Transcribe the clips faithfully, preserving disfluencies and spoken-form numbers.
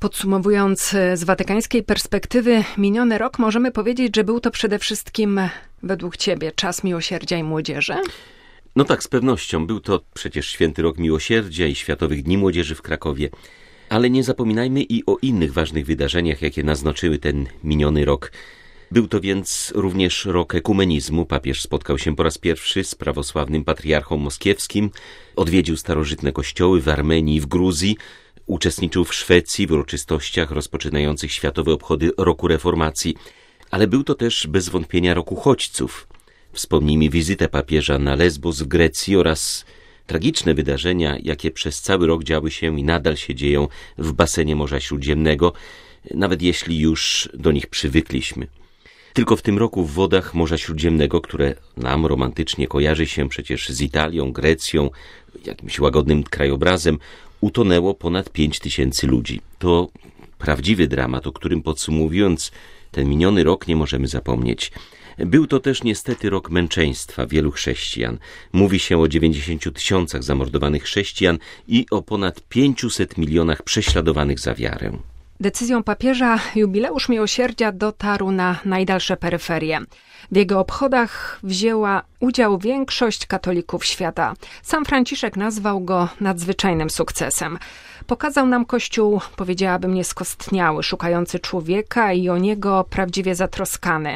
Podsumowując z watykańskiej perspektywy miniony rok, możemy powiedzieć, że był to przede wszystkim według Ciebie czas miłosierdzia i młodzieży? No tak, z pewnością. Był to przecież Święty Rok Miłosierdzia i Światowych Dni Młodzieży w Krakowie. Ale nie zapominajmy i o innych ważnych wydarzeniach, jakie naznaczyły ten miniony rok. Był to więc również rok ekumenizmu. Papież spotkał się po raz pierwszy z prawosławnym patriarchą moskiewskim, odwiedził starożytne kościoły w Armenii i w Gruzji, uczestniczył w Szwecji w uroczystościach rozpoczynających światowe obchody Roku Reformacji. Ale był to też bez wątpienia rok uchodźców. Wspomnijmy wizytę papieża na Lesbos w Grecji oraz tragiczne wydarzenia, jakie przez cały rok działy się i nadal się dzieją w basenie Morza Śródziemnego, nawet jeśli już do nich przywykliśmy. Tylko w tym roku w wodach Morza Śródziemnego, które nam romantycznie kojarzy się przecież z Italią, Grecją, jakimś łagodnym krajobrazem, utonęło ponad pięć tysięcy ludzi. To prawdziwy dramat, o którym podsumowując ten miniony rok nie możemy zapomnieć. Był to też niestety rok męczeństwa wielu chrześcijan. Mówi się o dziewięćdziesięciu tysiącach zamordowanych chrześcijan i o ponad pięciuset milionach prześladowanych za wiarę. Decyzją papieża jubileusz miłosierdzia dotarł na najdalsze peryferie. W jego obchodach wzięła udział większość katolików świata. Sam Franciszek nazwał go nadzwyczajnym sukcesem. Pokazał nam Kościół, powiedziałabym, nieskostniały, szukający człowieka i o niego prawdziwie zatroskany.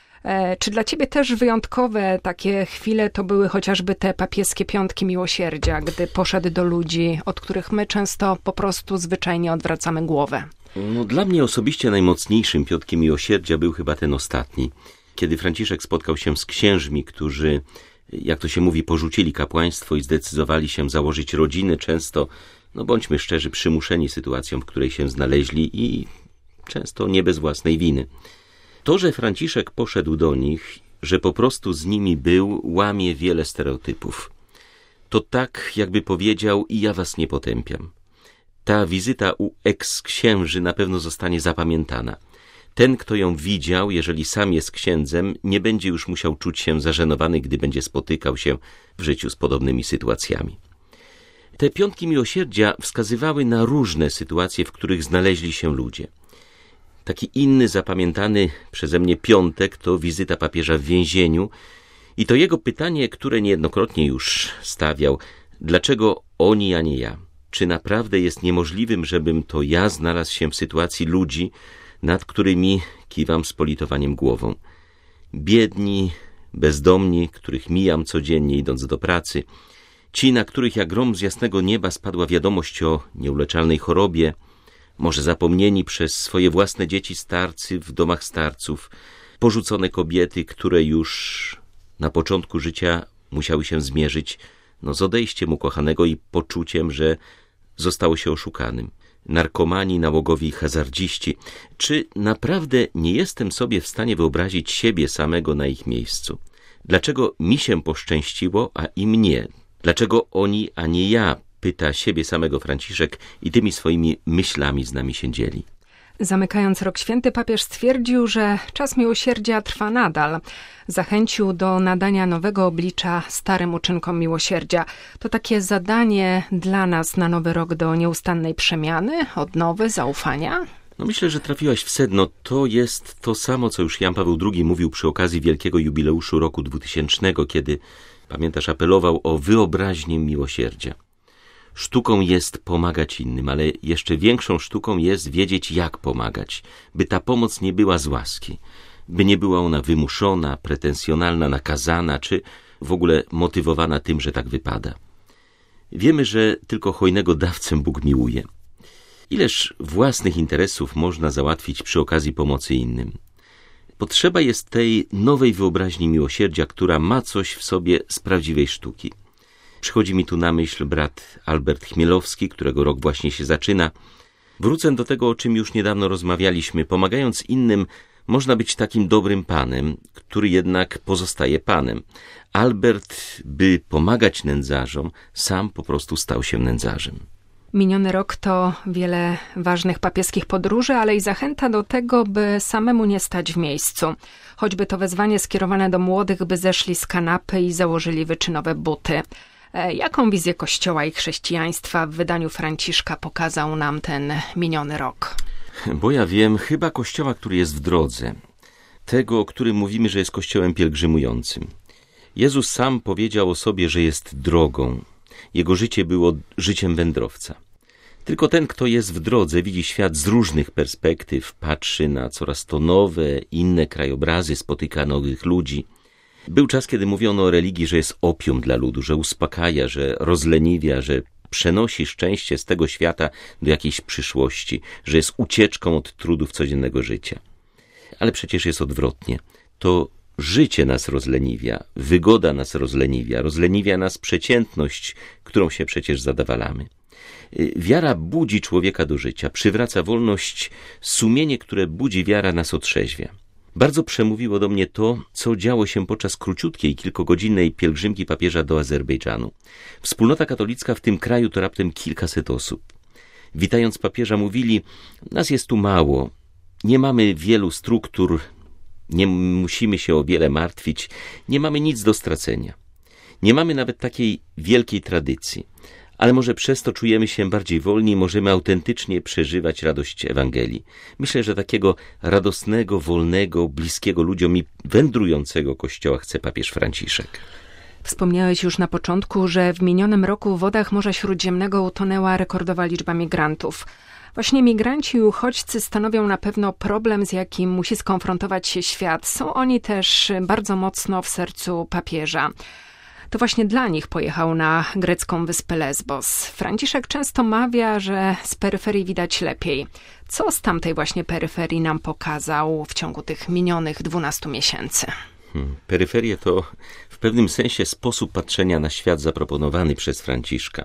E, czy dla Ciebie też wyjątkowe takie chwile to były chociażby te papieskie piątki miłosierdzia, gdy poszedł do ludzi, od których my często po prostu zwyczajnie odwracamy głowę? No, dla mnie osobiście najmocniejszym piątkiem miłosierdzia był chyba ten ostatni, kiedy Franciszek spotkał się z księżmi, którzy, jak to się mówi, porzucili kapłaństwo i zdecydowali się założyć rodziny, często, no bądźmy szczerzy, przymuszeni sytuacją, w której się znaleźli i często nie bez własnej winy. To, że Franciszek poszedł do nich, że po prostu z nimi był, łamie wiele stereotypów. To tak, jakby powiedział: i ja was nie potępiam. Ta wizyta u eks-księży na pewno zostanie zapamiętana. Ten, kto ją widział, jeżeli sam jest księdzem, nie będzie już musiał czuć się zażenowany, gdy będzie spotykał się w życiu z podobnymi sytuacjami. Te piątki miłosierdzia wskazywały na różne sytuacje, w których znaleźli się ludzie. Taki inny zapamiętany przeze mnie piątek to wizyta papieża w więzieniu i to jego pytanie, które niejednokrotnie już stawiał: dlaczego oni, a nie ja? Czy naprawdę jest niemożliwym, żebym to ja znalazł się w sytuacji ludzi, nad którymi kiwam z politowaniem głową? Biedni, bezdomni, których mijam codziennie idąc do pracy, ci, na których jak grom z jasnego nieba spadła wiadomość o nieuleczalnej chorobie, może zapomnieni przez swoje własne dzieci starcy w domach starców, porzucone kobiety, które już na początku życia musiały się zmierzyć no, z odejściem ukochanego i poczuciem, że zostało się oszukanym. Narkomani, nałogowi i hazardziści. Czy naprawdę nie jestem sobie w stanie wyobrazić siebie samego na ich miejscu? Dlaczego mi się poszczęściło, a im nie? Dlaczego oni, a nie ja? Pyta siebie samego Franciszek i tymi swoimi myślami z nami się dzieli. Zamykając rok święty, papież stwierdził, że czas miłosierdzia trwa nadal. Zachęcił do nadania nowego oblicza starym uczynkom miłosierdzia. To takie zadanie dla nas na nowy rok do nieustannej przemiany, odnowy, zaufania? No myślę, że trafiłaś w sedno. To jest to samo, co już Jan Paweł drugi mówił przy okazji wielkiego jubileuszu roku dwutysięcznego, kiedy, pamiętasz, apelował o wyobraźnię miłosierdzia. Sztuką jest pomagać innym, ale jeszcze większą sztuką jest wiedzieć, jak pomagać, by ta pomoc nie była z łaski, by nie była ona wymuszona, pretensjonalna, nakazana, czy w ogóle motywowana tym, że tak wypada. Wiemy, że tylko hojnego dawcę Bóg miłuje. Ileż własnych interesów można załatwić przy okazji pomocy innym? Potrzeba jest tej nowej wyobraźni miłosierdzia, która ma coś w sobie z prawdziwej sztuki. Przychodzi mi tu na myśl brat Albert Chmielowski, którego rok właśnie się zaczyna. Wrócę do tego, o czym już niedawno rozmawialiśmy. Pomagając innym, można być takim dobrym panem, który jednak pozostaje panem. Albert, by pomagać nędzarzom, sam po prostu stał się nędzarzem. Miniony rok to wiele ważnych papieskich podróży, ale i zachęta do tego, by samemu nie stać w miejscu. Choćby to wezwanie skierowane do młodych, by zeszli z kanapy i założyli wyczynowe buty. Jaką wizję Kościoła i chrześcijaństwa w wydaniu Franciszka pokazał nam ten miniony rok? Bo ja wiem, chyba kościoła, który jest w drodze. Tego, o którym mówimy, że jest kościołem pielgrzymującym. Jezus sam powiedział o sobie, że jest drogą. Jego życie było życiem wędrowca. Tylko ten, kto jest w drodze, widzi świat z różnych perspektyw, patrzy na coraz to nowe, inne krajobrazy, spotyka nowych ludzi. Był czas, kiedy mówiono o religii, że jest opium dla ludu, że uspokaja, że rozleniwia, że przenosi szczęście z tego świata do jakiejś przyszłości, że jest ucieczką od trudów codziennego życia. Ale przecież jest odwrotnie. To życie nas rozleniwia, wygoda nas rozleniwia, rozleniwia nas przeciętność, którą się przecież zadawalamy. Wiara budzi człowieka do życia, przywraca wolność, sumienie, które budzi wiara, nas otrzeźwia. Bardzo przemówiło do mnie to, co działo się podczas króciutkiej, kilkogodzinnej pielgrzymki papieża do Azerbejdżanu. Wspólnota katolicka w tym kraju to raptem kilkaset osób. Witając papieża mówili, nas jest tu mało, nie mamy wielu struktur, nie musimy się o wiele martwić, nie mamy nic do stracenia. Nie mamy nawet takiej wielkiej tradycji, ale może przez to czujemy się bardziej wolni i możemy autentycznie przeżywać radość Ewangelii. Myślę, że takiego radosnego, wolnego, bliskiego ludziom i wędrującego Kościoła chce papież Franciszek. Wspomniałeś już na początku, że w minionym roku w wodach Morza Śródziemnego utonęła rekordowa liczba migrantów. Właśnie migranci i uchodźcy stanowią na pewno problem, z jakim musi skonfrontować się świat. Są oni też bardzo mocno w sercu papieża. To właśnie dla nich pojechał na grecką wyspę Lesbos. Franciszek często mawia, że z peryferii widać lepiej. Co z tamtej właśnie peryferii nam pokazał w ciągu tych minionych dwunastu miesięcy? Hmm. Peryferie to w pewnym sensie sposób patrzenia na świat zaproponowany przez Franciszka.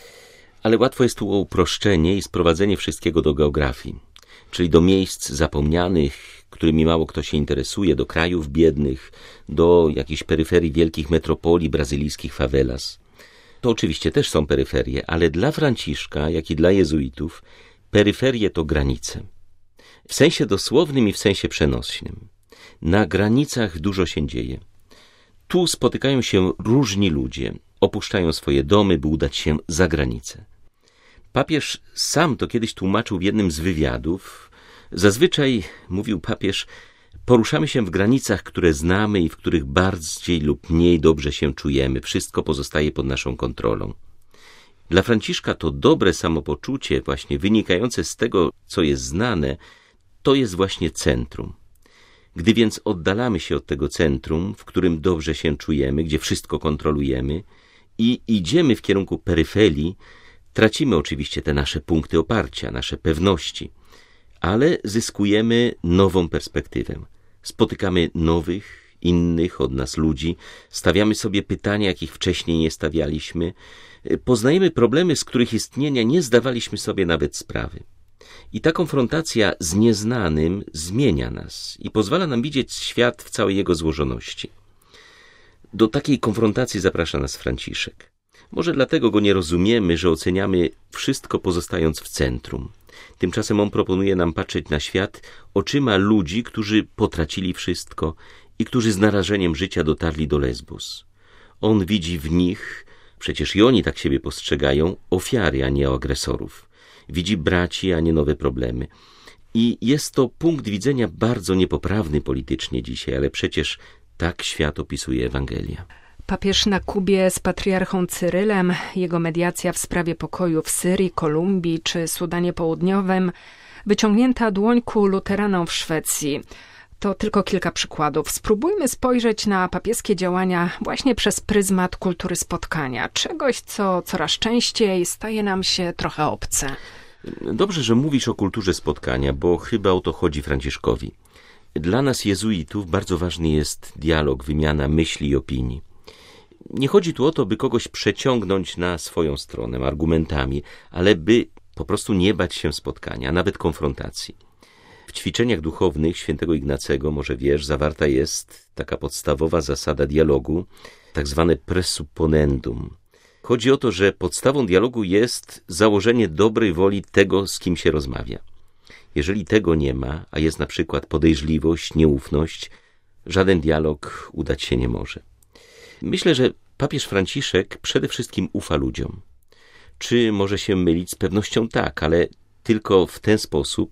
Ale łatwo jest tu o uproszczenie i sprowadzenie wszystkiego do geografii, czyli do miejsc zapomnianych, którymi mało kto się interesuje, do krajów biednych, do jakichś peryferii wielkich metropolii, brazylijskich favelas. To oczywiście też są peryferie, ale dla Franciszka, jak i dla jezuitów, peryferie to granice. W sensie dosłownym i w sensie przenośnym. Na granicach dużo się dzieje. Tu spotykają się różni ludzie, opuszczają swoje domy, by udać się za granicę. Papież sam to kiedyś tłumaczył w jednym z wywiadów. Zazwyczaj, mówił papież, poruszamy się w granicach, które znamy i w których bardziej lub mniej dobrze się czujemy. Wszystko pozostaje pod naszą kontrolą. Dla Franciszka to dobre samopoczucie, właśnie wynikające z tego, co jest znane, to jest właśnie centrum. Gdy więc oddalamy się od tego centrum, w którym dobrze się czujemy, gdzie wszystko kontrolujemy i idziemy w kierunku peryferii, tracimy oczywiście te nasze punkty oparcia, nasze pewności, ale zyskujemy nową perspektywę. Spotykamy nowych, innych od nas ludzi, stawiamy sobie pytania, jakich wcześniej nie stawialiśmy, poznajemy problemy, z których istnienia nie zdawaliśmy sobie nawet sprawy. I ta konfrontacja z nieznanym zmienia nas i pozwala nam widzieć świat w całej jego złożoności. Do takiej konfrontacji zaprasza nas Franciszek. Może dlatego go nie rozumiemy, że oceniamy wszystko pozostając w centrum. Tymczasem on proponuje nam patrzeć na świat oczyma ludzi, którzy potracili wszystko i którzy z narażeniem życia dotarli do Lesbos. On widzi w nich, przecież i oni tak siebie postrzegają, ofiary, a nie agresorów. Widzi braci, a nie nowe problemy. I jest to punkt widzenia bardzo niepoprawny politycznie dzisiaj, ale przecież tak świat opisuje Ewangelia. Papież na Kubie z patriarchą Cyrylem, jego mediacja w sprawie pokoju w Syrii, Kolumbii czy Sudanie Południowym, wyciągnięta dłoń ku luteranom w Szwecji. To tylko kilka przykładów. Spróbujmy spojrzeć na papieskie działania właśnie przez pryzmat kultury spotkania. Czegoś, co coraz częściej staje nam się trochę obce. Dobrze, że mówisz o kulturze spotkania, bo chyba o to chodzi Franciszkowi. Dla nas jezuitów bardzo ważny jest dialog, wymiana myśli i opinii. Nie chodzi tu o to, by kogoś przeciągnąć na swoją stronę argumentami, ale by po prostu nie bać się spotkania, a nawet konfrontacji. W ćwiczeniach duchownych świętego Ignacego, może wiesz, zawarta jest taka podstawowa zasada dialogu, tak zwane presupponendum. Chodzi o to, że podstawą dialogu jest założenie dobrej woli tego, z kim się rozmawia. Jeżeli tego nie ma, a jest na przykład podejrzliwość, nieufność, żaden dialog udać się nie może. Myślę, że papież Franciszek przede wszystkim ufa ludziom. Czy może się mylić? Z pewnością tak, ale tylko w ten sposób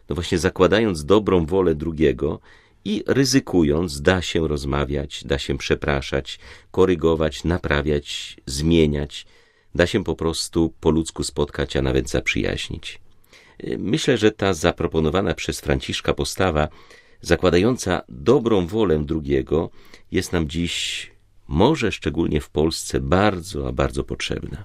no właśnie zakładając dobrą wolę drugiego i ryzykując, da się rozmawiać, da się przepraszać, korygować, naprawiać, zmieniać, da się po prostu po ludzku spotkać, a nawet zaprzyjaźnić. Myślę, że ta zaproponowana przez Franciszka postawa, zakładająca dobrą wolę drugiego, jest nam dziś, może szczególnie w Polsce, bardzo, a bardzo potrzebna.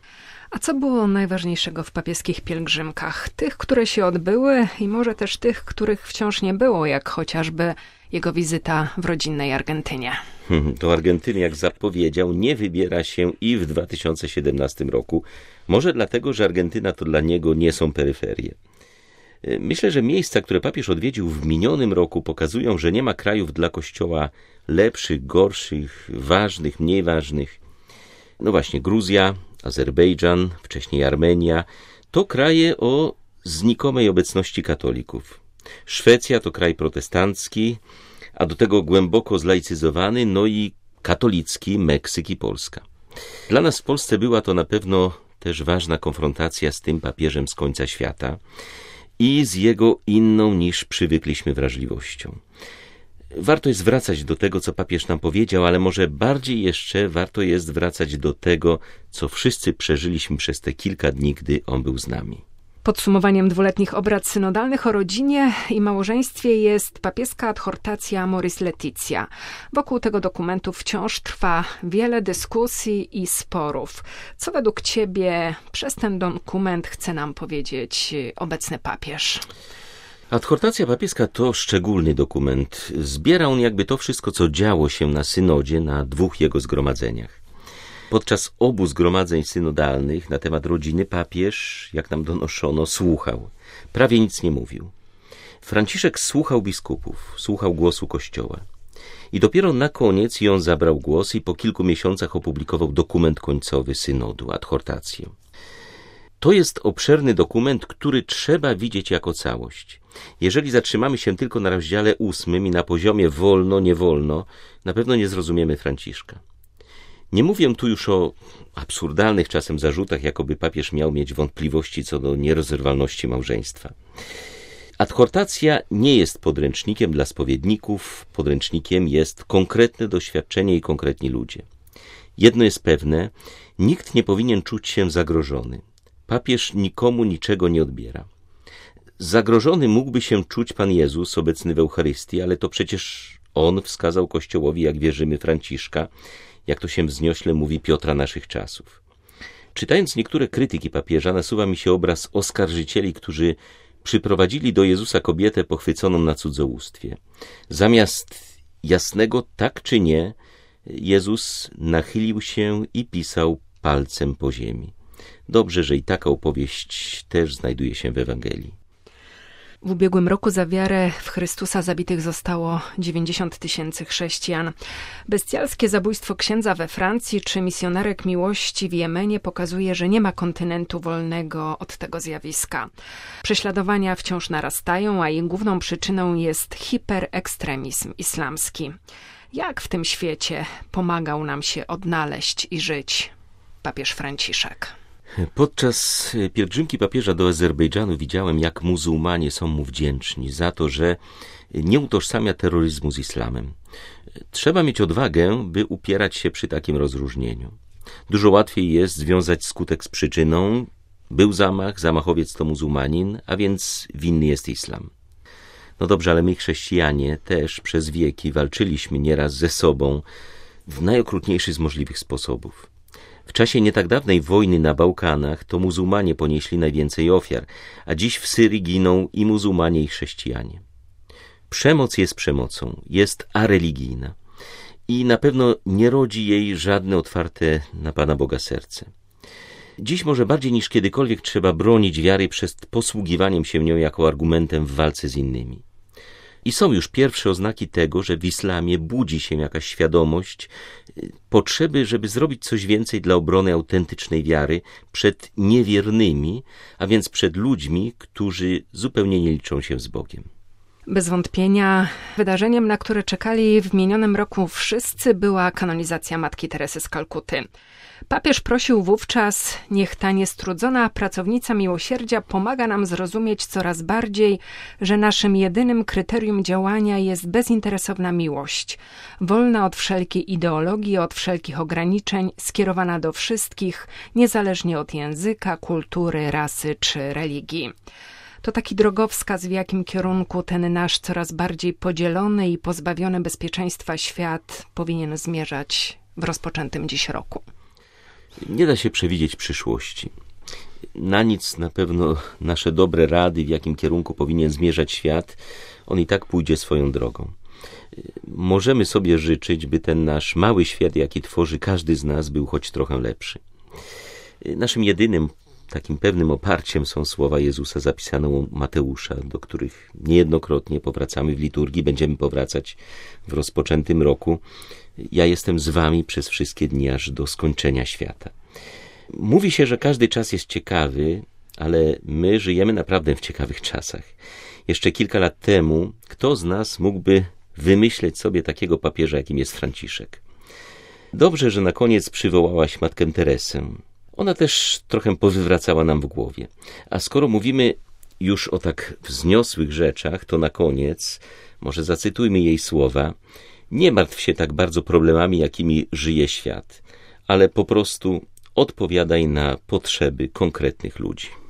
A co było najważniejszego w papieskich pielgrzymkach? Tych, które się odbyły i może też tych, których wciąż nie było, jak chociażby jego wizyta w rodzinnej Argentynie. Do Argentyny, jak zapowiedział, nie wybiera się i w dwa tysiące siedemnastym roku. Może dlatego, że Argentyna to dla niego nie są peryferie. Myślę, że miejsca, które papież odwiedził w minionym roku, pokazują, że nie ma krajów dla Kościoła lepszych, gorszych, ważnych, mniej ważnych. No właśnie, Gruzja, Azerbejdżan, wcześniej Armenia, to kraje o znikomej obecności katolików. Szwecja to kraj protestancki, a do tego głęboko zlaicyzowany, no i katolicki Meksyk i Polska. Dla nas w Polsce była to na pewno też ważna konfrontacja z tym papieżem z końca świata i z jego inną niż przywykliśmy wrażliwością. Warto jest wracać do tego, co papież nam powiedział, ale może bardziej jeszcze warto jest wracać do tego, co wszyscy przeżyliśmy przez te kilka dni, gdy on był z nami. Podsumowaniem dwuletnich obrad synodalnych o rodzinie i małżeństwie jest papieska adhortacja Amoris Laetitia. Wokół tego dokumentu wciąż trwa wiele dyskusji i sporów. Co według ciebie przez ten dokument chce nam powiedzieć obecny papież? Adhortacja papieska to szczególny dokument. Zbiera on jakby to wszystko, co działo się na synodzie, na dwóch jego zgromadzeniach. Podczas obu zgromadzeń synodalnych na temat rodziny papież, jak nam donoszono, słuchał. Prawie nic nie mówił. Franciszek słuchał biskupów, słuchał głosu Kościoła. I dopiero na koniec i on zabrał głos i po kilku miesiącach opublikował dokument końcowy synodu, adhortację. To jest obszerny dokument, który trzeba widzieć jako całość. Jeżeli zatrzymamy się tylko na rozdziale ósmym i na poziomie wolno, nie wolno, na pewno nie zrozumiemy Franciszka. Nie mówię tu już o absurdalnych czasem zarzutach, jakoby papież miał mieć wątpliwości co do nierozerwalności małżeństwa. Adhortacja nie jest podręcznikiem dla spowiedników, podręcznikiem jest konkretne doświadczenie i konkretni ludzie. Jedno jest pewne, nikt nie powinien czuć się zagrożony. Papież nikomu niczego nie odbiera. Zagrożony mógłby się czuć Pan Jezus obecny w Eucharystii, ale to przecież On wskazał Kościołowi, jak wierzymy, Franciszka, jak to się wzniośle mówi, Piotra naszych czasów. Czytając niektóre krytyki papieża, nasuwa mi się obraz oskarżycieli, którzy przyprowadzili do Jezusa kobietę pochwyconą na cudzołóstwie. Zamiast jasnego tak czy nie, Jezus nachylił się i pisał palcem po ziemi. Dobrze, że i taka opowieść też znajduje się w Ewangelii. W ubiegłym roku za wiarę w Chrystusa zabitych zostało dziewięćdziesiąt tysięcy chrześcijan. Bestialskie zabójstwo księdza we Francji czy misjonarek miłości w Jemenie pokazuje, że nie ma kontynentu wolnego od tego zjawiska. Prześladowania wciąż narastają, a ich główną przyczyną jest hiperekstremizm islamski. Jak w tym świecie pomagał nam się odnaleźć i żyć papież Franciszek? Podczas pielgrzymki papieża do Azerbejdżanu widziałem, jak muzułmanie są mu wdzięczni za to, że nie utożsamia terroryzmu z islamem. Trzeba mieć odwagę, by upierać się przy takim rozróżnieniu. Dużo łatwiej jest związać skutek z przyczyną. Był zamach, zamachowiec to muzułmanin, a więc winny jest islam. No dobrze, ale my chrześcijanie też przez wieki walczyliśmy nieraz ze sobą w najokrutniejszy z możliwych sposobów. W czasie nie tak dawnej wojny na Bałkanach to muzułmanie ponieśli najwięcej ofiar, a dziś w Syrii giną i muzułmanie, i chrześcijanie. Przemoc jest przemocą, jest areligijna i na pewno nie rodzi jej żadne otwarte na Pana Boga serce. Dziś może bardziej niż kiedykolwiek trzeba bronić wiary przed posługiwaniem się nią jako argumentem w walce z innymi. I są już pierwsze oznaki tego, że w islamie budzi się jakaś świadomość potrzeby, żeby zrobić coś więcej dla obrony autentycznej wiary przed niewiernymi, a więc przed ludźmi, którzy zupełnie nie liczą się z Bogiem. Bez wątpienia wydarzeniem, na które czekali w minionym roku wszyscy, była kanonizacja Matki Teresy z Kalkuty. Papież prosił wówczas, niech ta niestrudzona pracownica miłosierdzia pomaga nam zrozumieć coraz bardziej, że naszym jedynym kryterium działania jest bezinteresowna miłość, wolna od wszelkiej ideologii, od wszelkich ograniczeń, skierowana do wszystkich, niezależnie od języka, kultury, rasy czy religii. To taki drogowskaz, w jakim kierunku ten nasz coraz bardziej podzielony i pozbawiony bezpieczeństwa świat powinien zmierzać w rozpoczętym dziś roku. Nie da się przewidzieć przyszłości. Na nic na pewno nasze dobre rady, w jakim kierunku powinien zmierzać świat, on i tak pójdzie swoją drogą. Możemy sobie życzyć, by ten nasz mały świat, jaki tworzy każdy z nas, był choć trochę lepszy. Naszym jedynym takim pewnym oparciem są słowa Jezusa zapisane u Mateusza, do których niejednokrotnie powracamy w liturgii, będziemy powracać w rozpoczętym roku. Ja jestem z wami przez wszystkie dni, aż do skończenia świata. Mówi się, że każdy czas jest ciekawy, ale my żyjemy naprawdę w ciekawych czasach. Jeszcze kilka lat temu kto z nas mógłby wymyśleć sobie takiego papieża, jakim jest Franciszek? Dobrze, że na koniec przywołałaś Matkę Teresę. Ona też trochę powywracała nam w głowie. A skoro mówimy już o tak wzniosłych rzeczach, to na koniec może zacytujmy jej słowa: nie martw się tak bardzo problemami, jakimi żyje świat, ale po prostu odpowiadaj na potrzeby konkretnych ludzi.